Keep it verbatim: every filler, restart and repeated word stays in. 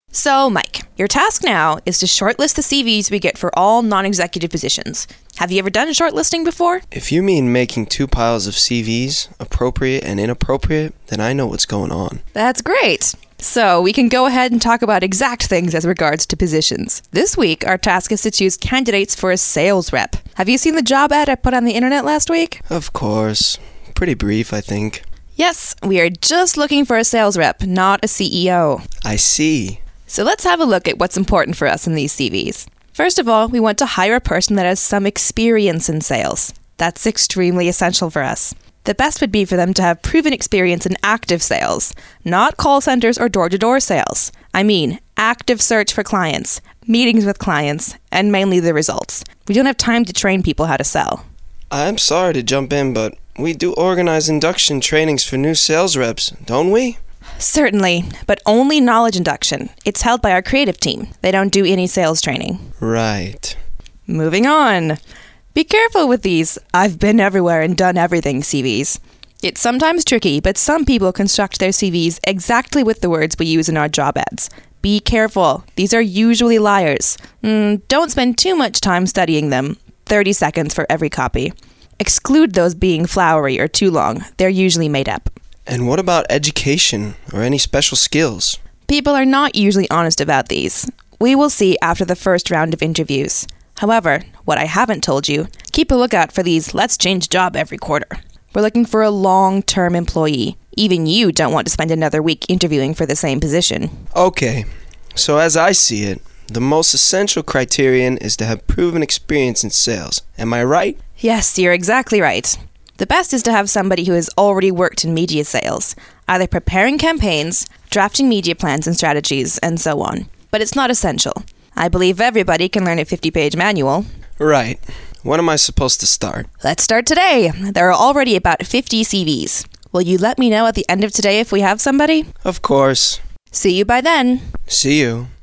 So, Mike, your task now is to shortlist the C Vs we get for all non-executive positions. Have you ever done shortlisting before? If you mean making two piles of C Vs, appropriate and inappropriate, then I know what's going on. That's great. So, we can go ahead and talk about exact things as regards to positions. This week, our task is to choose candidates for a sales rep. Have you seen the job ad I put on the internet last week? Of course. Pretty brief, I think. Yes, we are just looking for a sales rep, not a C E O. I see. So let's have a look at what's important for us in these C Vs. First of all, we want to hire a person that has some experience in sales. That's extremely essential for us. The best would be for them to have proven experience in active sales, not call centers or door-to-door sales. I mean, active search for clients, meetings with clients, and mainly the results. We don't have time to train people how to sell. I'm sorry to jump in, but we do organize induction trainings for new sales reps, don't we? Certainly, but only knowledge induction. It's held by our creative team. They don't do any sales training. Right. Moving on. Be careful with these I've been everywhere and done everything C Vs. It's sometimes tricky, but some people construct their C Vs exactly with the words we use in our job ads. Be careful. These are usually liars. Mm, don't spend too much time studying them. thirty seconds for every copy. Exclude those being flowery or too long. They're usually made up. And what about education or any special skills? People are not usually honest about these. We will see after the first round of interviews. However, what I haven't told you, keep a lookout for these let's change job every quarter. We're looking for a long-term employee. Even you don't want to spend another week interviewing for the same position. Okay, so as I see it, the most essential criterion is to have proven experience in sales. Am I right? Yes, you're exactly right. The best is to have somebody who has already worked in media sales, either preparing campaigns, drafting media plans and strategies, and so on. But it's not essential. I believe everybody can learn a fifty-page manual. Right. When am I supposed to start? Let's start today. There are already about fifty C Vs. Will you let me know at the end of today if we have somebody? Of course. See you by then. See you.